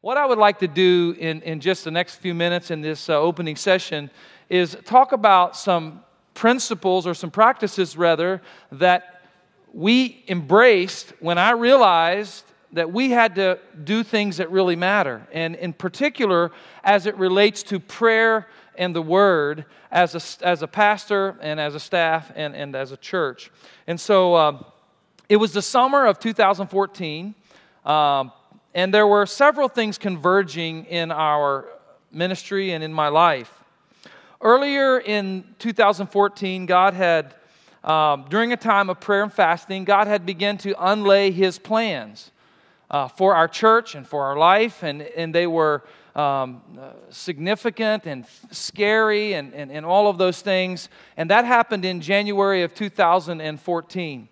What I would like to do in just the next few minutes in this opening session is talk about some principles, or some practices rather, that we embraced when I realized that we had to do things that really matter. And in particular, as it relates to prayer and the Word as a pastor and as a staff and as a church. And so it was the summer of 2014, and there were several things converging in our ministry and in my life. Earlier in 2014, God had, during a time of prayer and fasting, God had begun to unlay His plans for our church and for our life, and they were significant and scary and all of those things. And that happened in January of 2014.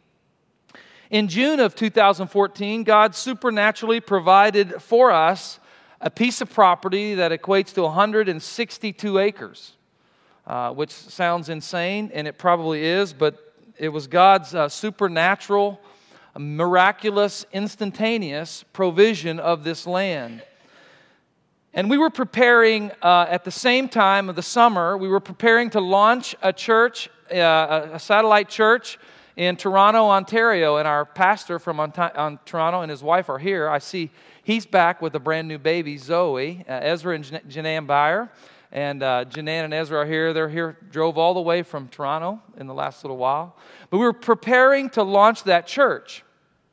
In June of 2014, God supernaturally provided for us a piece of property that equates to 162 acres, which sounds insane, and it probably is, but it was God's supernatural, miraculous, instantaneous provision of this land. And we were preparing, at the same time of the summer, we were preparing to launch a church, a satellite church in Toronto, Ontario. And our pastor from Toronto and his wife are here. I see he's back with a brand new baby, Zoe, Ezra and Janann Byer. And Janann and Ezra are here. They're here, drove all the way from Toronto in the last little while. But we were preparing to launch that church.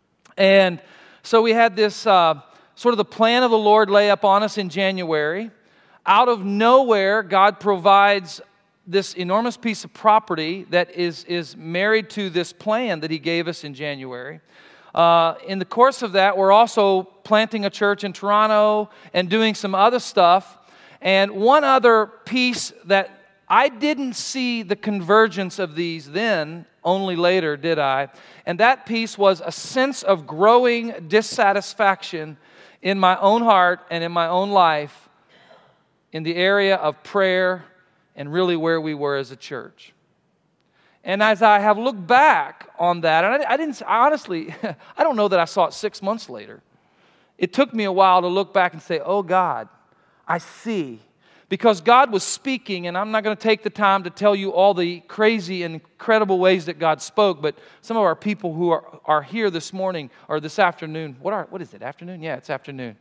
And so we had this sort of the plan of the Lord lay up on us in January. Out of nowhere, God provides this enormous piece of property that is married to this plan that He gave us in January. In the course of that, we're also planting a church in Toronto and doing some other stuff. And one other piece that I didn't see the convergence of these then, only later did I. And that piece was a sense of growing dissatisfaction in my own heart and in my own life in the area of prayer and really where we were as a church. And as I have looked back on that, and I honestly, I don't know that I saw it 6 months later. It took me a while to look back and say, oh God, I see. Because God was speaking, and I'm not going to take the time to tell you all the crazy and incredible ways that God spoke, but some of our people who are here this morning or this afternoon, what is it, afternoon? Yeah, it's afternoon.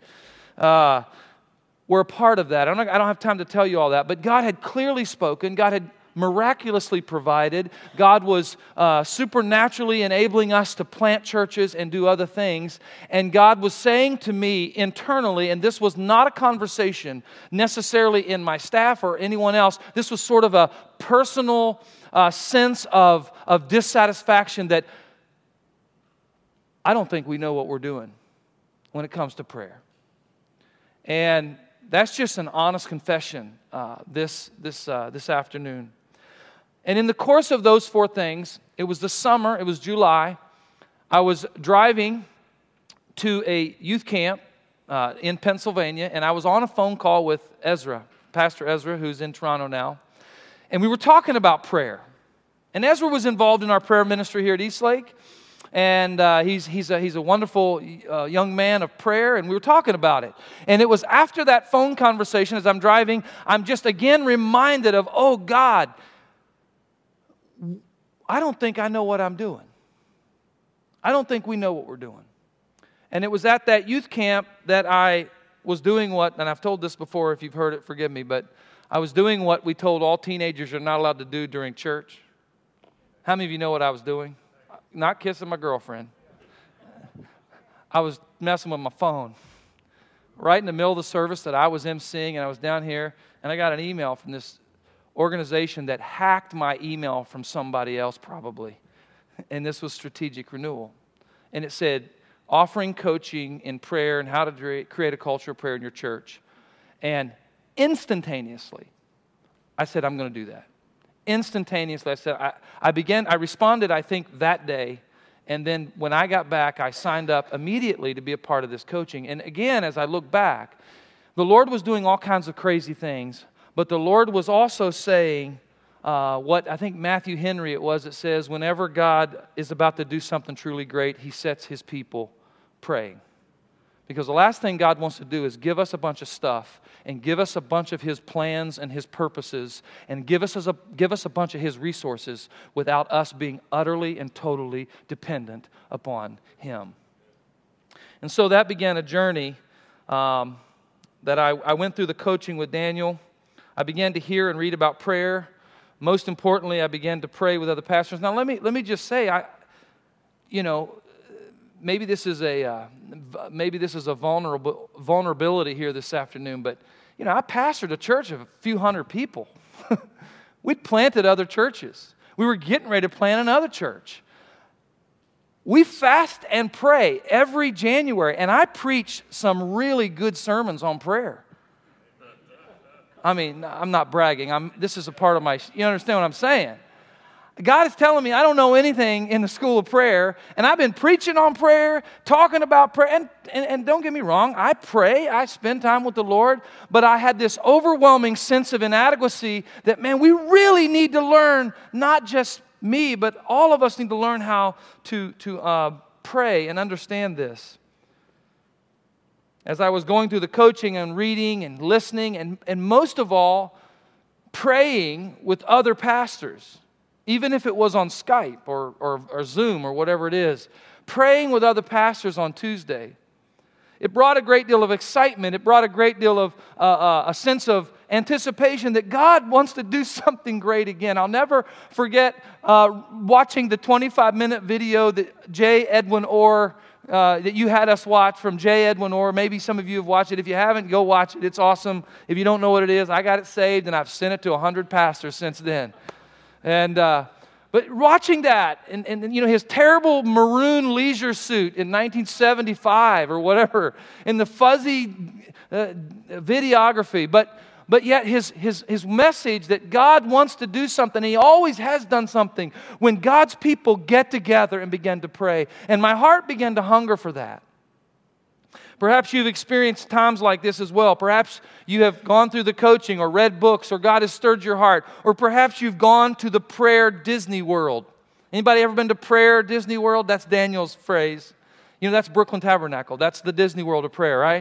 We're a part of that. I don't have time to tell you all that, but God had clearly spoken. God had miraculously provided. God was supernaturally enabling us to plant churches and do other things. And God was saying to me internally, and this was not a conversation necessarily in my staff or anyone else, this was sort of a personal sense of dissatisfaction that I don't think we know what we're doing when it comes to prayer. And that's just an honest confession this afternoon. And in the course of those four things, it was the summer, it was July, I was driving to a youth camp in Pennsylvania, and I was on a phone call with Ezra, Pastor Ezra, who's in Toronto now, and we were talking about prayer. And Ezra was involved in our prayer ministry here at Eastlake, and he's a wonderful young man of prayer, and we were talking about it. And it was after that phone conversation, as I'm driving, I'm just again reminded of, oh God, I don't think I know what I'm doing. I don't think we know what we're doing. And it was at that youth camp that I was doing what, and I've told this before, if you've heard it, forgive me, but I was doing what we told all teenagers are not allowed to do during church. How many of you know what I was doing? Not kissing my girlfriend. I was messing with my phone. Right in the middle of the service that I was emceeing, and I was down here, and I got an email from this organization that hacked my email from somebody else probably. And this was Strategic Renewal. And it said, offering coaching in prayer and how to create a culture of prayer in your church. And instantaneously, I said, I'm going to do that. Instantaneously, I said, I responded, I think, that day. And then when I got back, I signed up immediately to be a part of this coaching. And again, as I look back, the Lord was doing all kinds of crazy things. But the Lord was also saying what I think Matthew Henry it was that says, whenever God is about to do something truly great, He sets His people praying. Because the last thing God wants to do is give us a bunch of stuff and give us a bunch of His plans and His purposes and give us a bunch of His resources without us being utterly and totally dependent upon Him. And so that began a journey that I went through the coaching with Daniel. I began to hear and read about prayer. Most importantly, I began to pray with other pastors. Now, let me just say, maybe this is a vulnerability here this afternoon, but I pastored a church of a few hundred people. We'd planted other churches. We were getting ready to plant another church. We fast and pray every January, and I preach some really good sermons on prayer. I mean, I'm not bragging. This is a part of my, you understand what I'm saying? God is telling me I don't know anything in the school of prayer, and I've been preaching on prayer, talking about prayer, and don't get me wrong, I pray, I spend time with the Lord, but I had this overwhelming sense of inadequacy that, man, we really need to learn, not just me, but all of us need to learn how to pray and understand this. As I was going through the coaching and reading and listening, and most of all, praying with other pastors, even if it was on Skype or Zoom or whatever it is, praying with other pastors on Tuesday. It brought a great deal of excitement. It brought a great deal of a sense of anticipation that God wants to do something great again. I'll never forget watching the 25-minute video that J. Edwin Orr, that you had us watch from J. Edwin Orr. Maybe some of you have watched it. If you haven't, go watch it. It's awesome. If you don't know what it is, I got it saved, and I've sent it to 100 pastors since then. But watching that, and his terrible maroon leisure suit in 1975 or whatever, in the fuzzy videography, but yet his message that God wants to do something, He always has done something when God's people get together and begin to pray. And my heart began to hunger for that. Perhaps you've experienced times like this as well. Perhaps you have gone through the coaching or read books, or God has stirred your heart. Or perhaps you've gone to the prayer Disney World. Anybody ever been to prayer Disney World? That's Daniel's phrase. That's Brooklyn Tabernacle. That's the Disney World of prayer, right?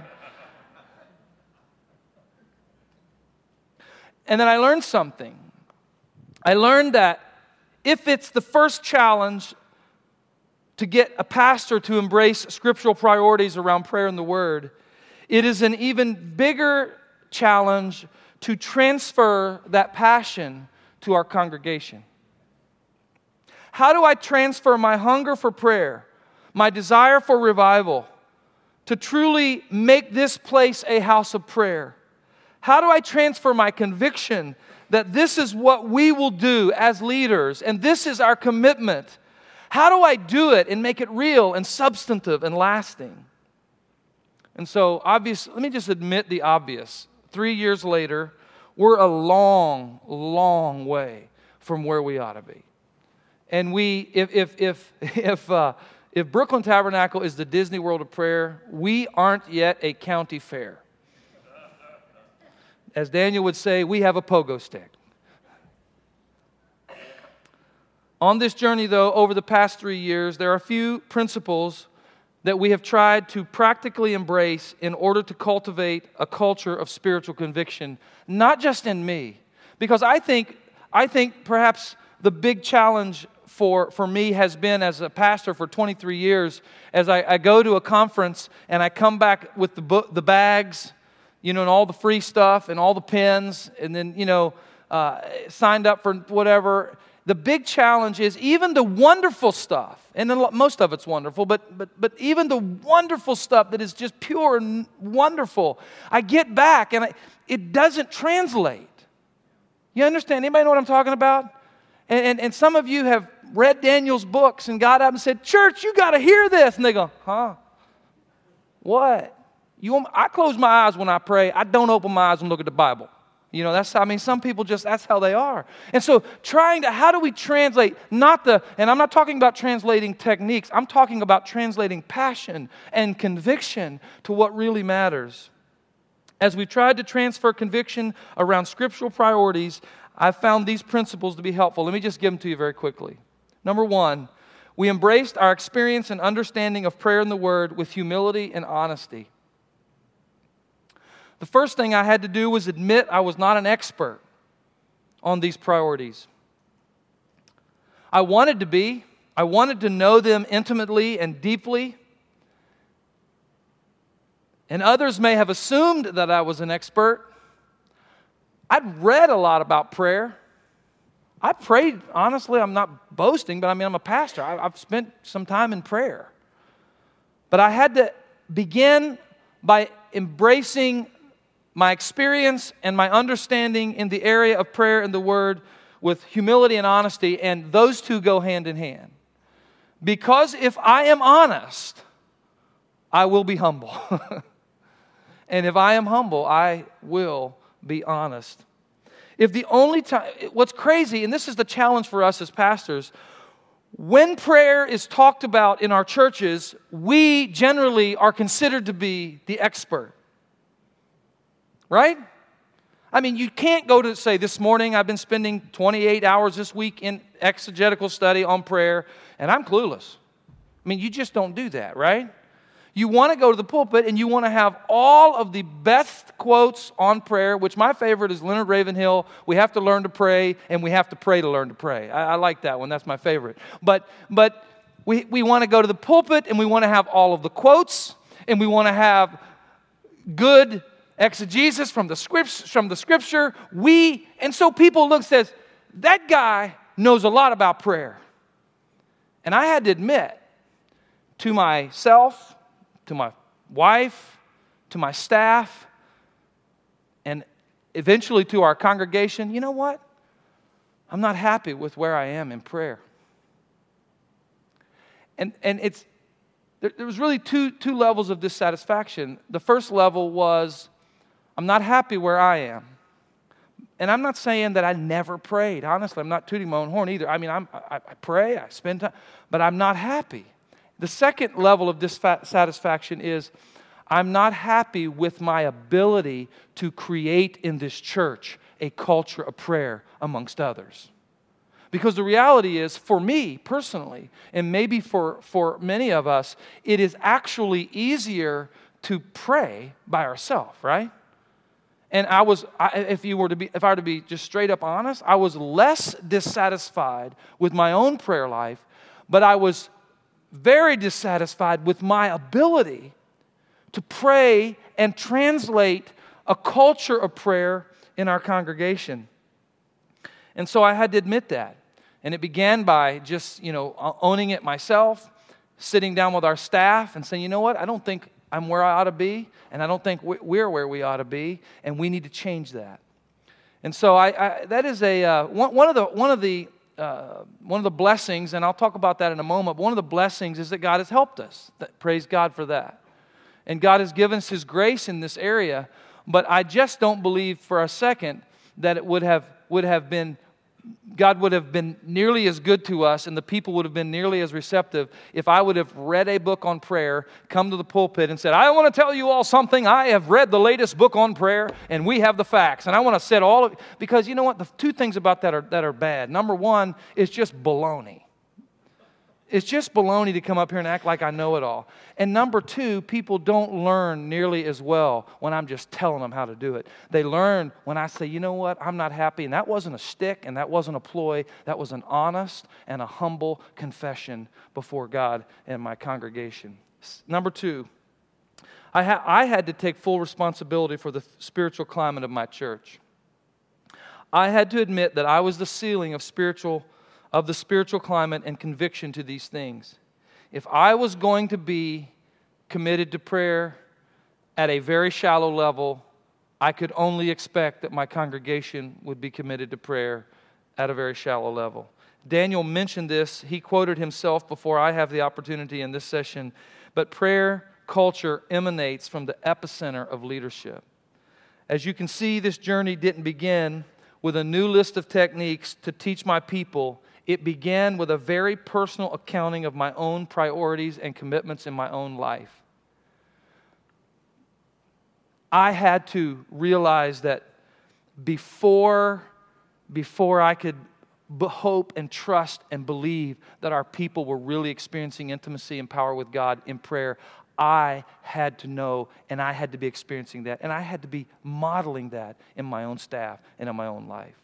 And then I learned something. I learned that if it's the first challenge to get a pastor to embrace scriptural priorities around prayer and the Word, it is an even bigger challenge to transfer that passion to our congregation. How do I transfer my hunger for prayer, my desire for revival, to truly make this place a house of prayer? How do I transfer my conviction that this is what we will do as leaders, and this is our commitment? How do I do it and make it real and substantive and lasting? And so, obviously, let me just admit the obvious. 3 years later, we're a long, long way from where we ought to be. And if Brooklyn Tabernacle is the Disney World of prayer, we aren't yet a county fair. As Daniel would say, we have a pogo stick. On this journey, though, over the past 3 years, there are a few principles that we have tried to practically embrace in order to cultivate a culture of spiritual conviction, not just in me. Because I think perhaps the big challenge for me has been, as a pastor for 23 years, as I go to a conference and I come back with the bags, and all the free stuff and all the pens, and then, signed up for whatever. The big challenge is even the wonderful stuff, and then most of it's wonderful, but even the wonderful stuff that is just pure and wonderful, I get back and it doesn't translate. You understand? Anybody know what I'm talking about? And some of you have read Daniel's books and got up and said, "Church, you got to hear this." And they go, "Huh? What? I close my eyes when I pray. I don't open my eyes and look at the Bible." Some people that's how they are. And so how do we translate, and I'm not talking about translating techniques, I'm talking about translating passion and conviction to what really matters. As we tried to transfer conviction around scriptural priorities, I've found these principles to be helpful. Let me just give them to you very quickly. Number one, we embraced our experience and understanding of prayer and the Word with humility and honesty. The first thing I had to do was admit I was not an expert on these priorities. I wanted to be. I wanted to know them intimately and deeply. And others may have assumed that I was an expert. I'd read a lot about prayer. I prayed, honestly, I'm not boasting, but I'm a pastor. I've spent some time in prayer. But I had to begin by embracing my experience and my understanding in the area of prayer and the Word with humility and honesty, and those two go hand in hand. Because if I am honest, I will be humble. And if I am humble, I will be honest. If the only time, what's crazy, and this is the challenge for us as pastors, when prayer is talked about in our churches, we generally are considered to be the expert. Right? I mean, you can't go to say, this morning I've been spending 28 hours this week in exegetical study on prayer, and I'm clueless. I mean, you just don't do that, right? You want to go to the pulpit and you want to have all of the best quotes on prayer, which my favorite is Leonard Ravenhill. We have to learn to pray, and we have to pray to learn to pray. I like that one. That's my favorite. But we want to go to the pulpit and we want to have all of the quotes, and we want to have good exegesis from the scripture. And so people look and says, that guy knows a lot about prayer. And I had to admit to myself, to my wife, to my staff, and eventually to our congregation, you know what? I'm not happy with where I am in prayer. And there was really two levels of dissatisfaction. The first level was, I'm not happy where I am. And I'm not saying that I never prayed. Honestly, I'm not tooting my own horn either. I mean, I pray, I spend time, but I'm not happy. The second level of dissatisfaction is, I'm not happy with my ability to create in this church a culture of prayer amongst others. Because the reality is, for me personally, and maybe for many of us, it is actually easier to pray by ourselves, right? And if I were to be just straight up honest, I was less dissatisfied with my own prayer life, but I was very dissatisfied with my ability to pray and translate a culture of prayer in our congregation. And so I had to admit that. And it began by just, owning it myself, sitting down with our staff and saying, you know what, I don't think I'm where I ought to be, and I don't think we're where we ought to be, and we need to change that. And so that is one of the blessings, and I'll talk about that in a moment. But one of the blessings is that God has helped us. Praise God for that. And God has given us His grace in this area. But I just don't believe for a second that it would have been. God would have been nearly as good to us and the people would have been nearly as receptive if I would have read a book on prayer, come to the pulpit and said, I want to tell you all something. I have read the latest book on prayer and we have the facts. And I want to set all of it. Because you know what? The two things about that are bad. Number one, it's just baloney. It's just baloney to come up here and act like I know it all. And number two, people don't learn nearly as well when I'm just telling them how to do it. They learn when I say, you know what, I'm not happy. And that wasn't a stick and that wasn't a ploy. That was an honest and a humble confession before God and my congregation. Number two, I had to take full responsibility for the spiritual climate of my church. I had to admit that I was the ceiling of the spiritual climate and conviction to these things. If I was going to be committed to prayer at a very shallow level, I could only expect that my congregation would be committed to prayer at a very shallow level. Daniel mentioned this. He quoted himself before I have the opportunity in this session. But prayer culture emanates from the epicenter of leadership. As you can see, this journey didn't begin with a new list of techniques to teach my people. It began with a very personal accounting of my own priorities and commitments in my own life. I had to realize that before I could hope and trust and believe that our people were really experiencing intimacy and power with God in prayer, I had to know, and I had to be experiencing that, and I had to be modeling that in my own staff and in my own life.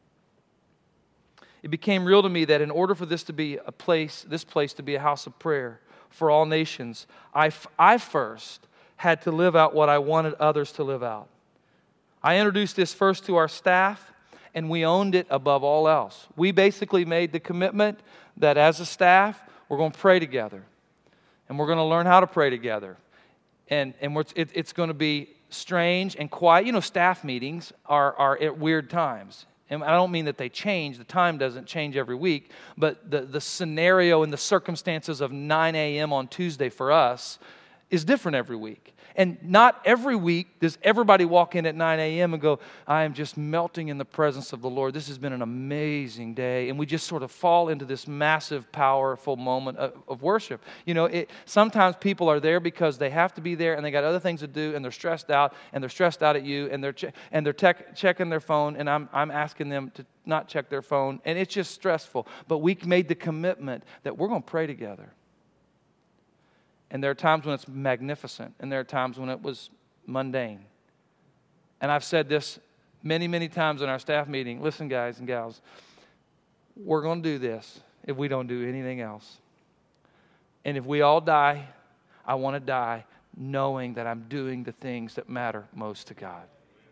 It became real to me that in order for this to be this place to be a house of prayer for all nations, I first had to live out what I wanted others to live out. I introduced this first to our staff, and we owned it above all else. We basically made the commitment that as a staff, we're going to pray together, and we're going to learn how to pray together. And it's going to be strange and quiet. You know, staff meetings are at weird times. And I don't mean that they change. The time doesn't change every week. But the scenario and the circumstances of 9 a.m. on Tuesday for us is different every week. And not every week does everybody walk in at 9 a.m. and go, I am just melting in the presence of the Lord. This has been an amazing day. And we just sort of fall into this massive, powerful moment of worship. You know, sometimes people are there because they have to be there and they got other things to do and they're stressed out at you and they're checking their phone, and I'm asking them to not check their phone, and it's just stressful. But we made the commitment that we're going to pray together. And there are times when it's magnificent, and there are times when it was mundane. And I've said this many, many times in our staff meeting. Listen, guys and gals, we're going to do this if we don't do anything else. And if we all die, I want to die knowing that I'm doing the things that matter most to God.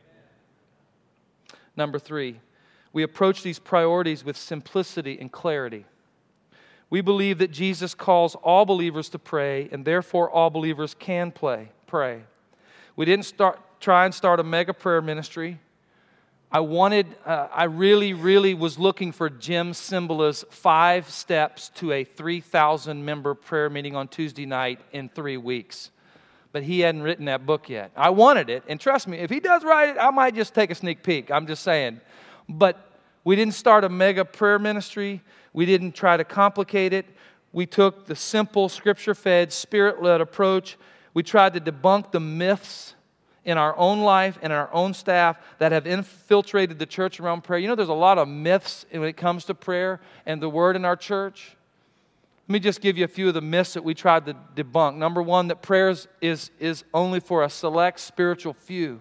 Number 3, we approach these priorities with simplicity and clarity. We believe that Jesus calls all believers to pray, and therefore all believers can pray. We didn't try and start a mega prayer ministry. I really, really was looking for Jim Cymbala's 5 steps to a 3,000-member prayer meeting on Tuesday night in 3 weeks. But he hadn't written that book yet. I wanted it, and trust me, if he does write it, I might just take a sneak peek. I'm just saying. But we didn't start a mega prayer ministry. We didn't try to complicate it. We took the simple, scripture-fed, spirit-led approach. We tried to debunk the myths in our own life and our own staff that have infiltrated the church around prayer. You know, there's a lot of myths when it comes to prayer and the Word in our church. Let me just give you a few of the myths that we tried to debunk. Number 1, that prayer is only for a select spiritual few.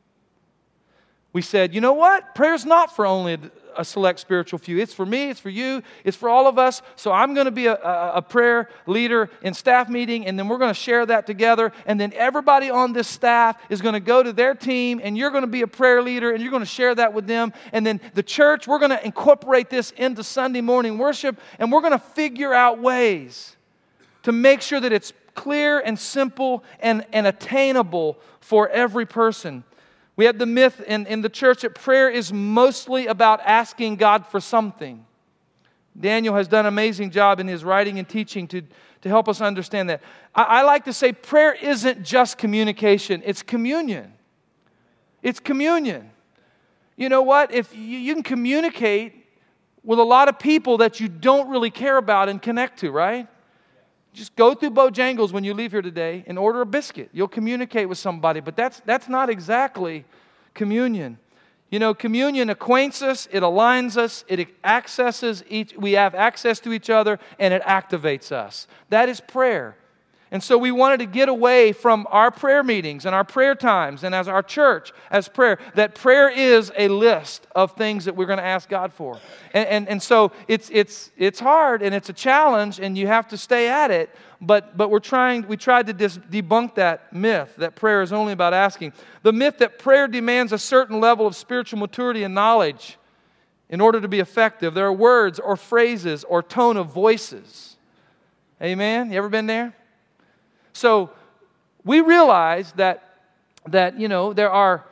We said, you know what? Prayer's not for only a select spiritual few. It's for me, it's for you, it's for all of us. So I'm going to be a prayer leader in staff meeting, and then we're going to share that together. And then everybody on this staff is going to go to their team, and you're going to be a prayer leader, and you're going to share that with them. And then the church, we're going to incorporate this into Sunday morning worship, and we're going to figure out ways to make sure that it's clear and simple and attainable for every person. We have the myth in the church that prayer is mostly about asking God for something. Daniel has done an amazing job in his writing and teaching to help us understand that. I like to say prayer isn't just communication, it's communion. It's communion. You know what? If you can communicate with a lot of people that you don't really care about and connect to, right? Just go through Bojangles when you leave here today and order a biscuit. You'll communicate with somebody, but that's not exactly communion. You know, communion acquaints us, it aligns us, it accesses we have access to each other, and it activates us. That is prayer. And so we wanted to get away from our prayer meetings and our prayer times and as our church as prayer, that prayer is a list of things that we're going to ask God for. And so it's hard and it's a challenge and you have to stay at it, but we tried to debunk that myth that prayer is only about asking. The myth that prayer demands a certain level of spiritual maturity and knowledge in order to be effective. There are words or phrases or tone of voices. Amen? You ever been there? So we realize that you know there are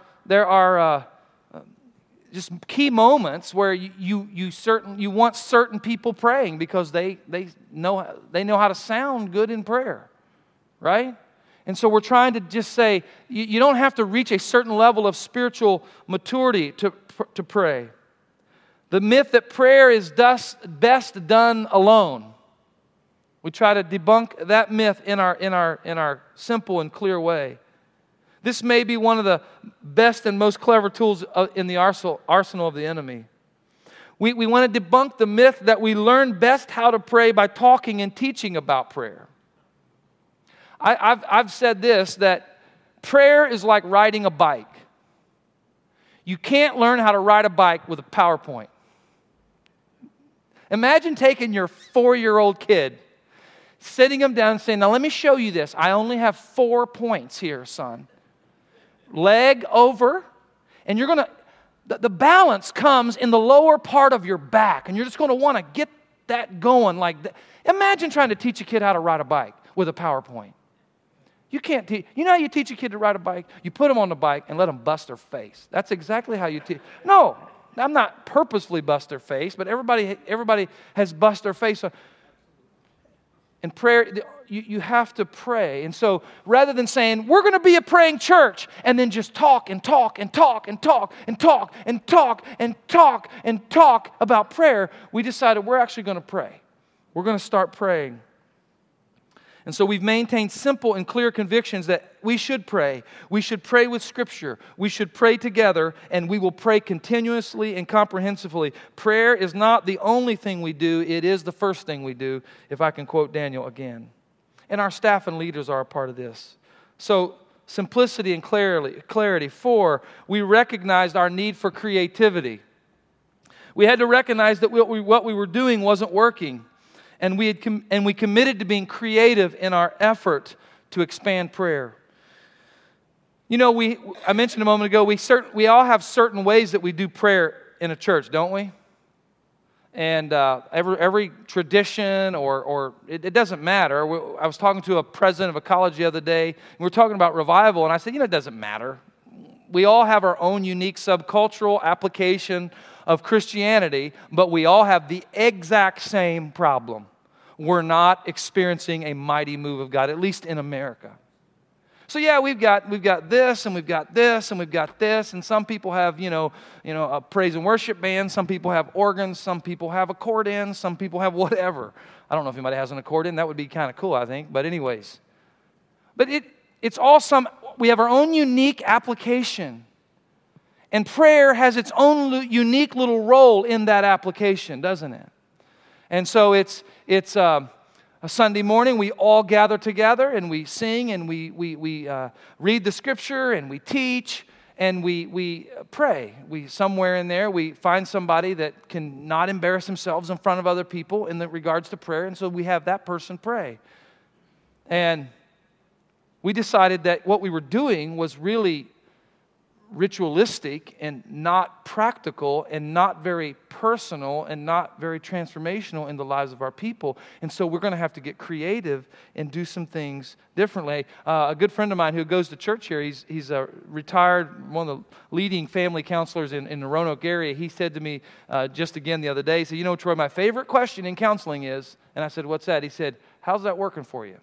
just key moments where you want certain people praying because they know how to sound good in prayer, right? And so we're trying to just say you don't have to reach a certain level of spiritual maturity to pray. The myth that prayer is best done alone. We try to debunk that myth in our simple and clear way. This may be one of the best and most clever tools in the arsenal of the enemy. We want to debunk the myth that we learn best how to pray by talking and teaching about prayer. I've said this, that prayer is like riding a bike. You can't learn how to ride a bike with a PowerPoint. Imagine taking your 4-year-old kid, sitting him down and saying, now let me show you this. I only have 4 points here, son. Leg over, and you're going to, the balance comes in the lower part of your back, and you're just going to want to get that going like that. Imagine trying to teach a kid how to ride a bike with a PowerPoint. You can't teach. You know how you teach a kid to ride a bike? You put them on the bike and let them bust their face. That's exactly how you teach. No, I'm not purposefully bust their face, but everybody has bust their face. In prayer, you have to pray. And so rather than saying, we're going to be a praying church, and then just talk and talk and talk and talk and talk and talk and talk and talk about prayer, we decided we're actually going to pray. We're going to start praying. And so we've maintained simple and clear convictions that we should pray. We should pray with Scripture. We should pray together, and we will pray continuously and comprehensively. Prayer is not the only thing we do. It is the first thing we do, if I can quote Daniel again. And our staff and leaders are a part of this. So simplicity and clarity. 4, we recognized our need for creativity. We had to recognize that what we were doing wasn't working. And we committed to being creative in our effort to expand prayer. You know, I mentioned a moment ago, we all have certain ways that we do prayer in a church, don't we? And every tradition or it doesn't matter. I was talking to a president of a college the other day, and we were talking about revival, and I said, it doesn't matter. We all have our own unique subcultural application of Christianity, but we all have the exact same problem. We're not experiencing a mighty move of God, at least in America. So yeah, we've got this, and we've got this, and we've got this, and some people have, a praise and worship band, some people have organs, some people have accordions, some people have whatever. I don't know if anybody has an accordion. That would be kind of cool, I think. But anyways. But it's all we have our own unique application. And prayer has its own unique little role in that application, doesn't it? And so it's a Sunday morning, we all gather together and we sing and we read the Scripture and we teach and we pray. Somewhere in there, we find somebody that can not embarrass themselves in front of other people in regards to prayer, and so we have that person pray. And we decided that what we were doing was really ritualistic and not practical and not very personal and not very transformational in the lives of our people. And so we're going to have to get creative and do some things differently. A good friend of mine who goes to church here, he's a retired, one of the leading family counselors in the Roanoke area. He said to me just again the other day, he said, Troy, my favorite question in counseling is, and I said, what's that? He said, how's that working for you?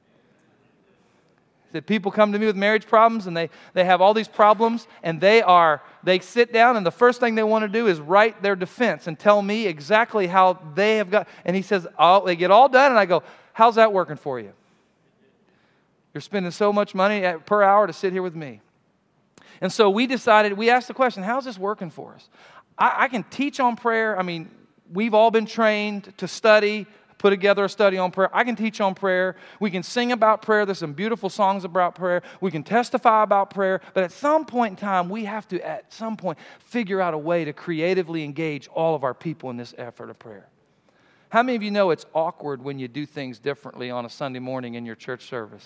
That people come to me with marriage problems and they have all these problems and they sit down and the first thing they want to do is write their defense and tell me exactly how they have got. And he says, they get all done and I go, how's that working for you? You're spending so much money per hour to sit here with me. And so we asked the question, how's this working for us? I can teach on prayer. I mean, we've all been trained to study, put together a study on prayer. I can teach on prayer. We can sing about prayer. There's some beautiful songs about prayer. We can testify about prayer. But at some point in time, we have to, at some point, figure out a way to creatively engage all of our people in this effort of prayer. How many of you know it's awkward when you do things differently on a Sunday morning in your church service?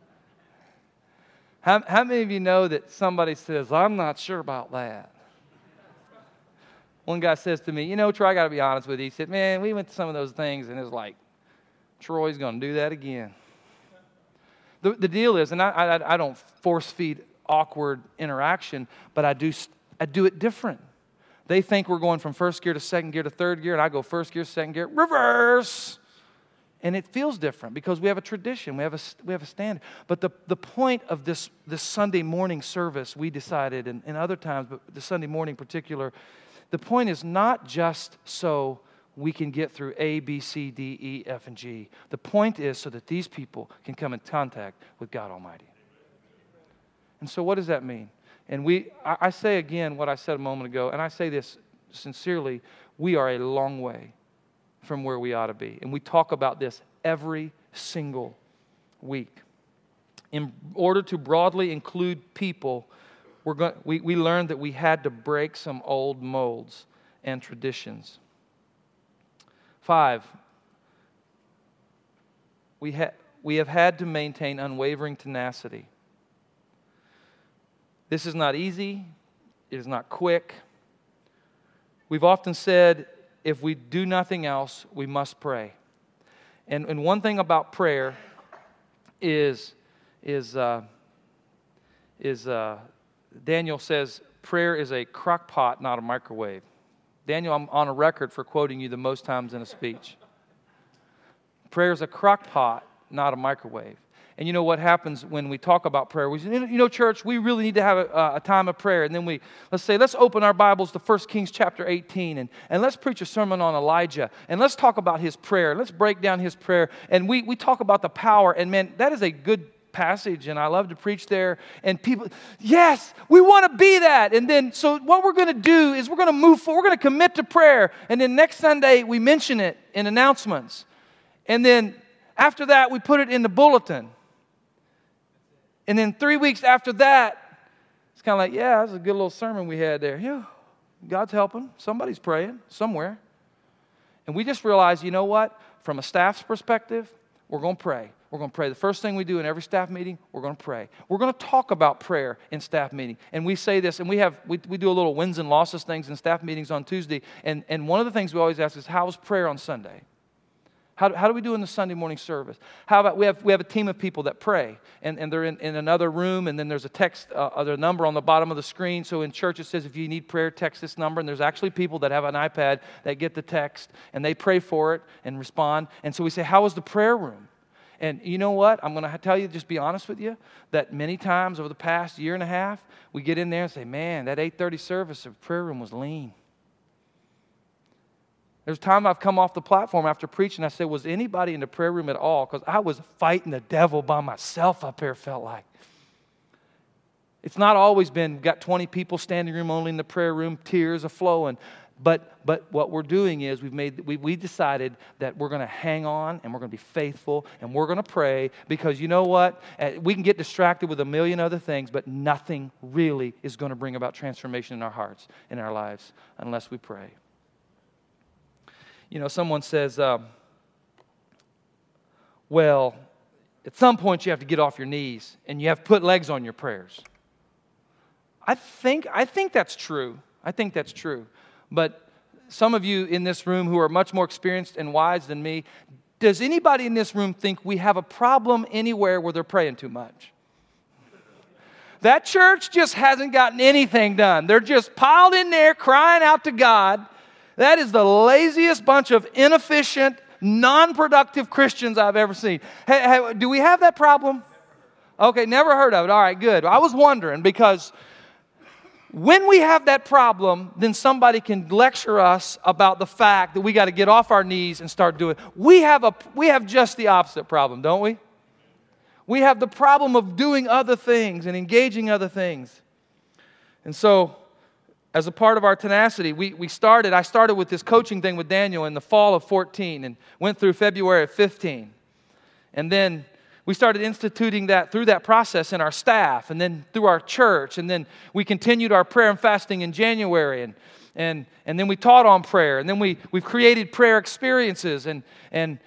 How many of you know that somebody says, I'm not sure about that? One guy says to me, Troy, I got to be honest with you. He said, man, we went to some of those things, and it's like, Troy's going to do that again. The deal is, and I don't force-feed awkward interaction, but I do it different. They think we're going from first gear to second gear to third gear, and I go first gear, second gear, reverse. And it feels different because we have a tradition, we have a standard. But the point of this Sunday morning service, we decided, and other times, but the Sunday morning in particular, the point is not just so we can get through A, B, C, D, E, F, and G. The point is so that these people can come in contact with God Almighty. And so what does that mean? And I say again what I said a moment ago, and I say this sincerely, we are a long way from where we ought to be. And we talk about this every single week. In order to broadly include people, we learned that we had to break some old molds and traditions. 5, we have had to maintain unwavering tenacity. This is not easy. It is not quick. We've often said, if we do nothing else, we must pray. And one thing about prayer is Daniel says, prayer is a crock pot, not a microwave. Daniel, I'm on a record for quoting you the most times in a speech. Prayer is a crock pot, not a microwave. And you know what happens when we talk about prayer? We say, church, we really need to have a time of prayer. And then let's open our Bibles to 1 Kings chapter 18, and let's preach a sermon on Elijah, and let's talk about his prayer. Let's break down his prayer. And we talk about the power, and man, that is a good passage, and I love to preach there. And people, yes, we want to be that. And then, so what we're going to do is we're going to move forward. We're going to commit to prayer. And then next Sunday, we mention it in announcements. And then after that, we put it in the bulletin. And then 3 weeks after that, it's kind of like, yeah, that's a good little sermon we had there. Yeah, God's helping. Somebody's praying somewhere. And we just realized, you know what? From a staff's perspective, we're going to pray. We're going to pray. The first thing we do in every staff meeting, we're going to pray. We're going to talk about prayer in staff meeting. And we say this, and we do a little wins and losses things in staff meetings on Tuesday. And one of the things we always ask is, how was prayer on Sunday? How do we do in the Sunday morning service? How about we have a team of people that pray, and they're in another room, and then there's a text, there's a number on the bottom of the screen. So in church it says, if you need prayer, text this number. And there's actually people that have an iPad that get the text, and they pray for it and respond. And so we say, how was the prayer room? And you know what? I'm going to tell you, just be honest with you, that many times over the past year and a half, we get in there and say, man, that 8:30 service, the prayer room was lean. There's time I've come off the platform after preaching, I said, was anybody in the prayer room at all? Because I was fighting the devil by myself up there, felt like. It's not always been, got 20 people standing room only in the prayer room, tears are flowing. But what we're doing is we decided that we're going to hang on, and we're going to be faithful, and we're going to pray, because you know what? We can get distracted with a million other things, but nothing really is going to bring about transformation in our hearts, in our lives, unless we pray. You know, someone says, well, at some point you have to get off your knees and you have to put legs on your prayers. I think that's true. I think that's true. But some of you in this room who are much more experienced and wise than me, does anybody in this room think we have a problem anywhere where they're praying too much? That church just hasn't gotten anything done. They're just piled in there crying out to God. That is the laziest bunch of inefficient, non-productive Christians I've ever seen. Hey, do we have that problem? Okay, never heard of it. All right, good. I was wondering, because when we have that problem, then somebody can lecture us about the fact that we got to get off our knees and start doing it. We have just the opposite problem, don't we? We have the problem of doing other things and engaging other things. And so, as a part of our tenacity, I started with this coaching thing with Daniel in the fall of 14 and went through February of 15. And then we started instituting that through that process in our staff, and then through our church, and then we continued our prayer and fasting in January, and then we taught on prayer, and then we've created prayer experiences, and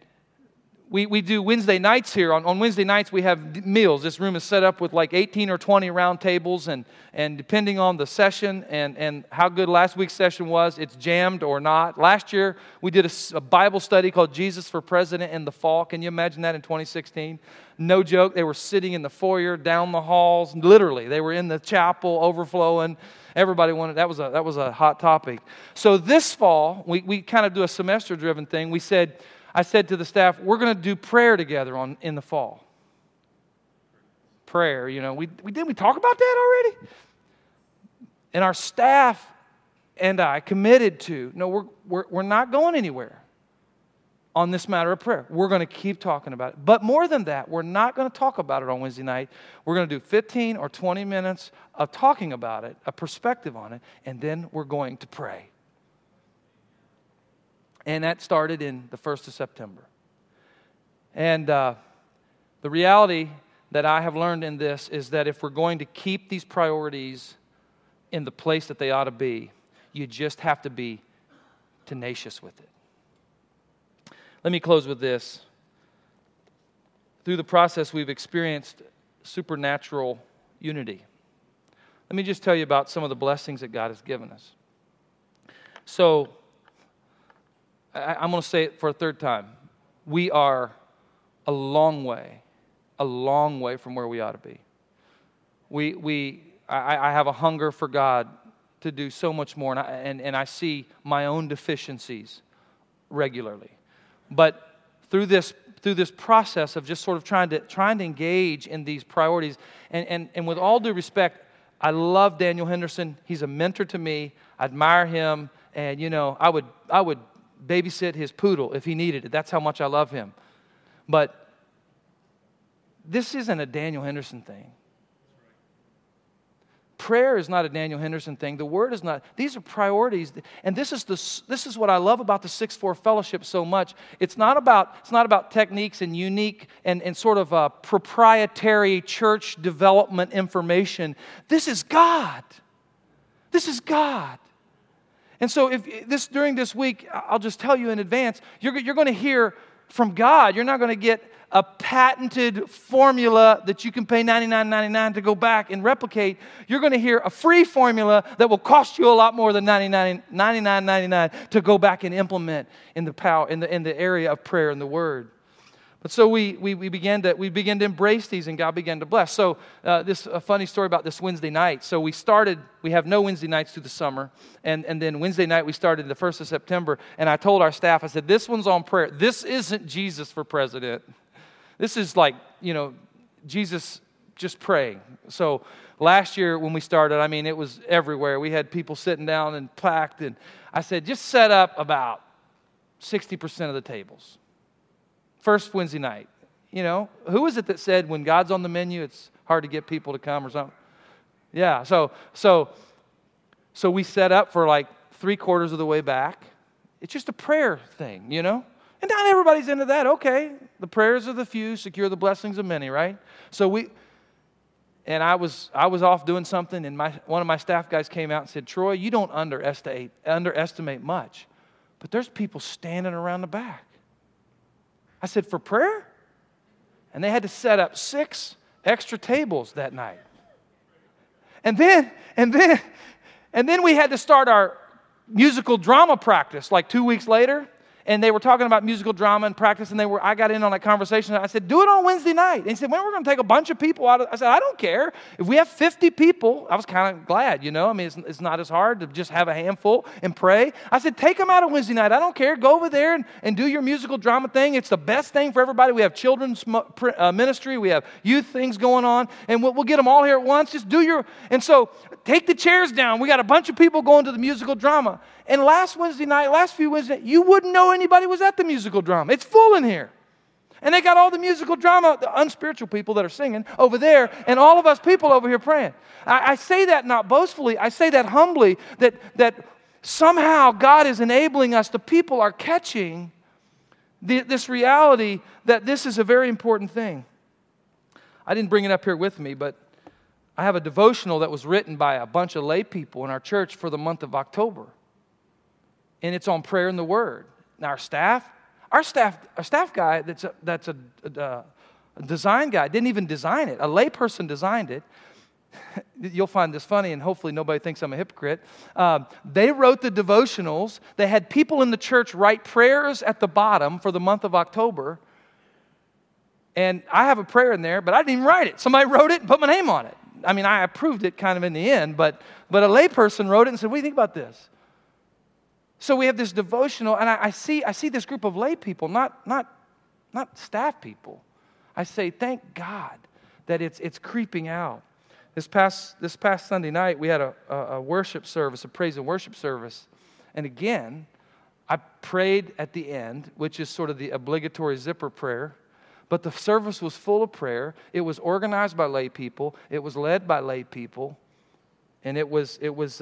we do Wednesday nights here. On Wednesday nights, we have meals. This room is set up with like 18 or 20 round tables, and depending on the session and how good last week's session was, it's jammed or not. Last year, we did a Bible study called Jesus for President in the fall. Can you imagine that in 2016? No joke. They were sitting in the foyer, down the halls. Literally, they were in the chapel, overflowing. Everybody wanted, that was a hot topic. So this fall, we kind of do a semester-driven thing. I said to the staff, we're going to do prayer together in the fall. Prayer, we talk about that already? And our staff and I committed to, no, we're not going anywhere on this matter of prayer. We're going to keep talking about it. But more than that, we're not going to talk about it on Wednesday night. We're going to do 15 or 20 minutes of talking about it, a perspective on it, and then we're going to pray. And that started in the 1st of September. And the reality that I have learned in this is that if we're going to keep these priorities in the place that they ought to be, you just have to be tenacious with it. Let me close with this. Through the process, we've experienced supernatural unity. Let me just tell you about some of the blessings that God has given us. So, I'm going to say it for a third time. We are a long way from where we ought to be. I have a hunger for God to do so much more, and I see my own deficiencies regularly. But through this process of just sort of trying to engage in these priorities, and with all due respect, I love Daniel Henderson. He's a mentor to me. I admire him, and I would babysit his poodle if he needed it. That's how much I love him. But this isn't a Daniel Henderson thing. Prayer is not a Daniel Henderson thing. The Word is not. These are priorities, and this is what I love about the 6-4 fellowship so much. It's not about techniques and unique and sort of proprietary church development information. This is God. This is God. And so during this week, I'll just tell you in advance, you're going to hear from God. You're not going to get a patented formula that you can pay $99.99 to go back and replicate. You're going to hear a free formula that will cost you a lot more than $99.99 to go back and implement in the power in the area of prayer and the Word. But so we began to embrace these, and God began to bless. So a funny story about this Wednesday night. So we have no Wednesday nights through the summer, and then Wednesday night we started the 1st of September, and I told our staff, I said, this one's on prayer. This isn't Jesus for president. This is like, Jesus just praying. So last year when we started, it was everywhere. We had people sitting down and packed, and I said, just set up about 60% of the tables. First Wednesday night. Who is it that said when God's on the menu, it's hard to get people to come or something? Yeah, so we set up for like 3/4 of the way back. It's just a prayer thing, And not everybody's into that. Okay, the prayers of the few secure the blessings of many, right? I was off doing something, and one of my staff guys came out and said, Troy, you don't underestimate much, but there's people standing around the back. I said, for prayer? And they had to set up 6 extra tables that night. And then we had to start our musical drama practice like 2 weeks later. And they were talking about musical drama and practice, and I got in on that conversation. I said, do it on Wednesday night. And he said, well, we're going to take a bunch of people out. I said, I don't care. If we have 50 people, I was kind of glad, it's not as hard to just have a handful and pray. I said, take them out on Wednesday night. I don't care. Go over there and do your musical drama thing. It's the best thing for everybody. We have children's ministry. We have youth things going on, and we'll get them all here at once. Just and so take the chairs down. We got a bunch of people going to the musical drama. And last few Wednesday nights, you wouldn't know anybody was at the musical drama. It's full in here. And they got all the musical drama, the unspiritual people that are singing over there, and all of us people over here praying. I say that not boastfully. I say that humbly, that somehow God is enabling us. The people are catching this reality that this is a very important thing. I didn't bring it up here with me, but I have a devotional that was written by a bunch of lay people in our church for the month of October. And it's on prayer and the Word. Now our staff guy that's a design guy didn't even design it. A layperson designed it. You'll find this funny, and hopefully nobody thinks I'm a hypocrite. They wrote the devotionals. They had people in the church write prayers at the bottom for the month of October. And I have a prayer in there, but I didn't even write it. Somebody wrote it and put my name on it. I approved it kind of in the end, but a layperson wrote it and said, what do you think about this? So we have this devotional, and I see this group of lay people, not staff people. I say, thank God that it's creeping out. This past Sunday night, we had a worship service, a praise and worship service. And again, I prayed at the end, which is sort of the obligatory zipper prayer. But the service was full of prayer. It was organized by lay people. It was led by lay people. And it was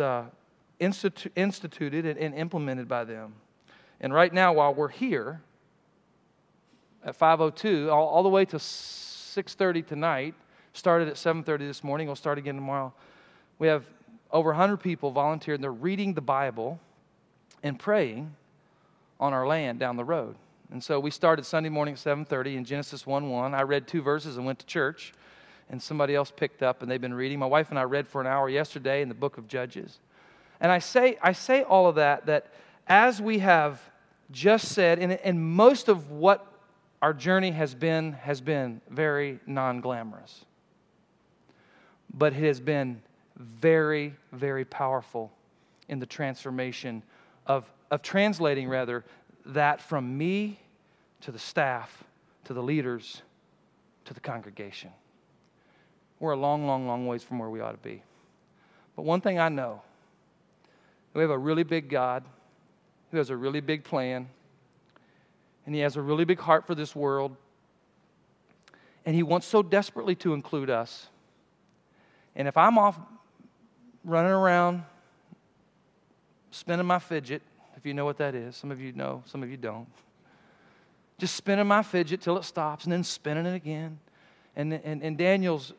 instituted and implemented by them. And right now, while we're here at 5:02, all the way to 6:30 tonight. Started at 7:30 this morning. We'll start again tomorrow. We have over 100 people volunteered, and they're reading the Bible and praying on our land down the road. And so we started Sunday morning at 7:30 in Genesis 1:1. I read 2 verses and went to church, and somebody else picked up, and they've been reading. My wife and I read for an hour yesterday in the book of Judges. And I say all of that as we have just said, and most of what our journey has been very non-glamorous. But it has been very, very powerful in the transformation of translating, rather, that from me to the staff, to the leaders, to the congregation. We're a long, long, long ways from where we ought to be. But one thing I know, we have a really big God who has a really big plan, and He has a really big heart for this world, and He wants so desperately to include us. And if I'm off running around, spinning my fidget, if you know what that is, some of you know, some of you don't, just spinning my fidget till it stops, and then spinning it again. And in Daniel's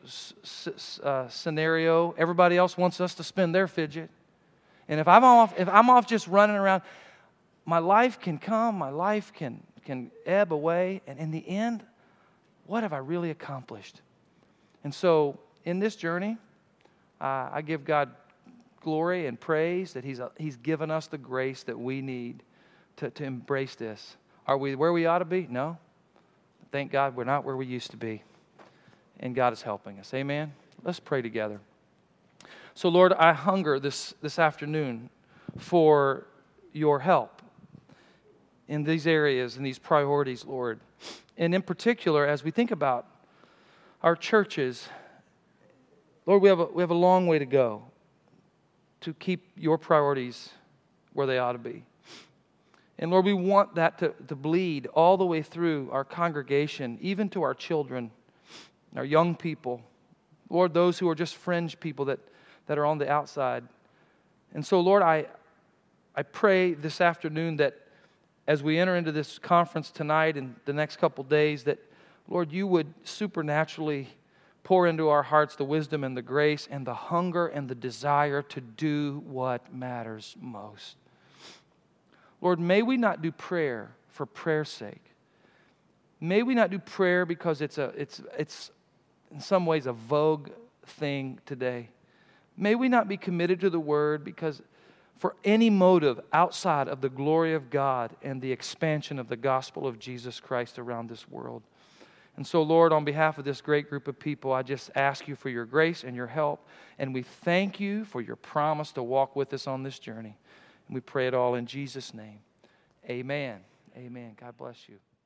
scenario, everybody else wants us to spin their fidget. And if I'm off just running around, my life can come, my life can ebb away, and in the end, what have I really accomplished? And so, in this journey, I give God glory and praise that He's given us the grace that we need to embrace this. Are we where we ought to be? No. Thank God we're not where we used to be. And God is helping us. Amen? Let's pray together. So, Lord, I hunger this afternoon for your help in these areas, in these priorities, Lord. And in particular, as we think about our churches, Lord, we have a long way to go to keep your priorities where they ought to be. And Lord, we want that to bleed all the way through our congregation, even to our children, our young people. Lord, those who are just fringe people that are on the outside. And so, Lord, I pray this afternoon that as we enter into this conference tonight and the next couple days, that, Lord, you would supernaturally pour into our hearts the wisdom and the grace and the hunger and the desire to do what matters most. Lord, may we not do prayer for prayer's sake. May we not do prayer because it's in some ways a vogue thing today. May we not be committed to the Word because for any motive outside of the glory of God and the expansion of the gospel of Jesus Christ around this world. And so, Lord, on behalf of this great group of people, I just ask you for your grace and your help. And we thank you for your promise to walk with us on this journey. And we pray it all in Jesus' name. Amen. Amen. God bless you.